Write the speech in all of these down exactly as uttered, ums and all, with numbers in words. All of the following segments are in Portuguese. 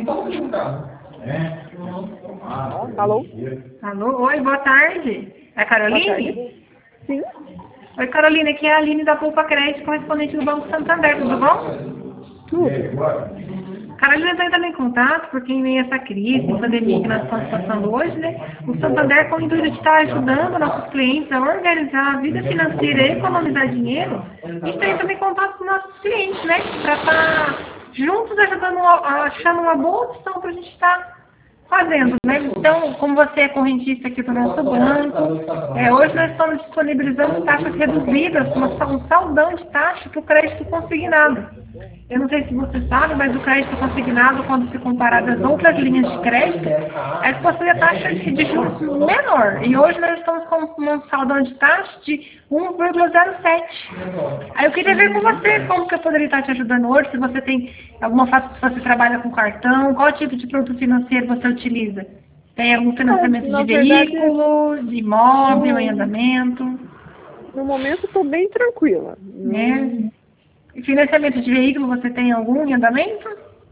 Alô? Alô, oi, boa tarde. É a Caroline? Boa tarde. Sim. Oi, Carolina, aqui é a Aline da Poupa Crédito, correspondente do Banco Santander, tudo bom? Tudo. Carolina está entrando em contato porque em meio a essa crise, pandemia que nós estamos passando hoje, né? O Santander, com o intuito de estar ajudando nossos clientes a organizar a vida financeira e economizar dinheiro, a gente está entrando em contato com nossos clientes, né? Para estar juntos ajudando, achando uma boa opção para a gente estar fazendo, né? Então, como você é correntista aqui do nosso banco, é, hoje nós estamos disponibilizando taxas reduzidas, uma, um saldão de taxa para o crédito consignado. Eu não sei se você sabe, mas o crédito consignado, quando se comparado às outras linhas de crédito, é que possui a taxa de juros menor. E hoje nós estamos com um saldão de taxa de um vírgula zero sete. Aí eu queria ver com você como que eu poderia estar te ajudando hoje, se você tem alguma fase, se você trabalha com cartão, qual tipo de produto financeiro você utiliza? Tem algum financiamento Na de verdade, veículo, de imóvel, no, em andamento? No momento estou bem tranquila. Né? E financiamento de veículo, você tem algum em andamento?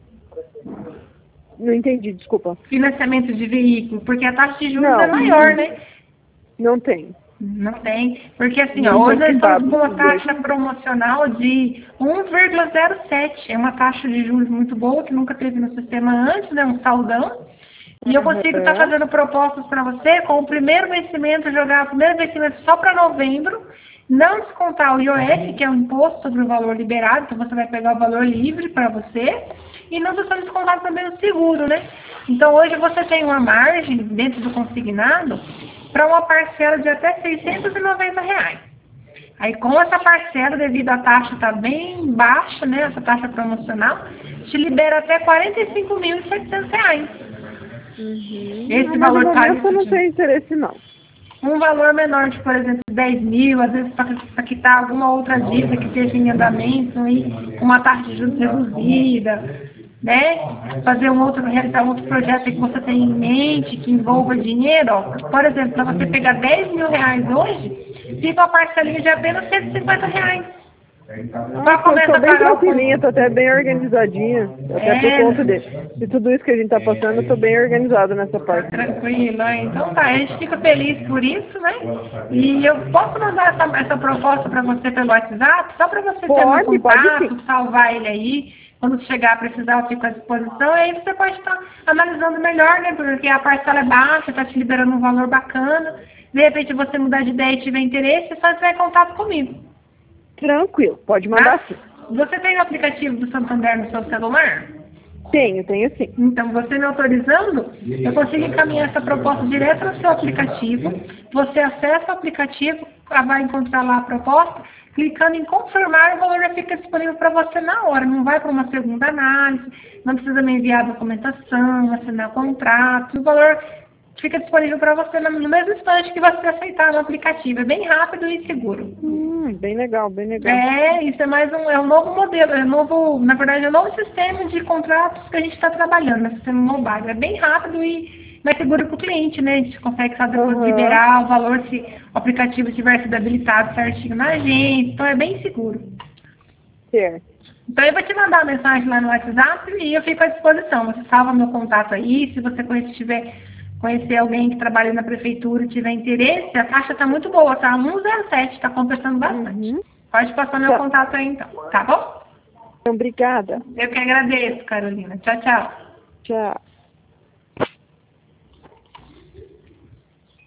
Não entendi, desculpa. Financiamento de veículo, porque a taxa de juros Não, é maior, né? Não tem. Não tem. Porque assim, ó, Não hoje nós antecipado, estamos com uma taxa dois. promocional de um vírgula zero sete. É uma taxa de juros muito boa, que nunca teve no sistema antes, né? Um saldão. E eu consigo estar fazendo propostas para você com o primeiro vencimento, jogar o primeiro vencimento só para novembro, não descontar o I O F, que é o imposto sobre o valor liberado, então você vai pegar o valor livre para você, e não precisa descontar também o seguro, né? Então hoje você tem uma margem dentro do consignado para uma parcela de até seiscentos e noventa reais. Aí com essa parcela, devido à taxa estar tá bem baixa, né, essa taxa promocional, te libera até quarenta e cinco mil e setecentos reais. Uhum. Esse Mas valor no tá momento eu não tenho interesse, não. Um valor menor de, por exemplo, dez mil, às vezes para quitar alguma outra dívida que esteja em andamento, aí, com uma taxa de juros reduzida, né? Fazer um outro, realizar um outro projeto que você tem em mente, que envolva dinheiro, ó. Por exemplo, para você pegar dez mil reais hoje, fica uma parcelinha de apenas cento e cinquenta reais. Ah, eu estou bem tranquilinha, estou até bem organizadinha. Até É, por conta de, de tudo isso que a gente está passando, eu estou bem organizada nessa parte. Tranquilo, né? Então tá, a gente fica feliz por isso, né? E eu posso mandar essa, essa proposta para você pelo WhatsApp, só para você pode, ter meu contato, pode sim. salvar ele aí. Quando chegar a precisar, eu fico à disposição. E aí você pode estar analisando melhor, né? Porque a parcela é baixa, está te liberando um valor bacana. De repente você mudar de ideia e tiver interesse, é só entrar em contato comigo. Tranquilo, pode mandar Tá? sim. Você tem o aplicativo do Santander no seu celular? Tenho, tenho sim. Então, você me autorizando, eu consigo encaminhar essa proposta direto no seu aplicativo. Você acessa o aplicativo, vai encontrar lá a proposta, clicando em confirmar, o valor já fica disponível para você na hora. Não vai para uma segunda análise, não precisa me enviar documentação, assinar contrato. O valor fica disponível para você no mesmo instante que você aceitar no aplicativo. É bem rápido e seguro. Hum, bem legal, bem legal. É, isso é mais um, é um novo modelo, é um novo, na verdade, é um novo sistema de contratos que a gente está trabalhando, no sistema mobile. É bem rápido e mais seguro para o cliente, né? A gente consegue só depois Uhum. liberar o valor se o aplicativo tiver sido habilitado certinho na agência, então é bem seguro. Certo. Então eu vou te mandar uma mensagem lá no WhatsApp e eu fico à disposição. Você salva meu contato aí, se você conhecer, tiver, conhecer alguém que trabalha na prefeitura e tiver interesse, a taxa está muito boa, tá? um vírgula zero sete, está compensando bastante. Uhum. Pode passar meu Tá. contato aí então, tá bom? Obrigada. Eu que agradeço, Carolina. Tchau, tchau. Tchau.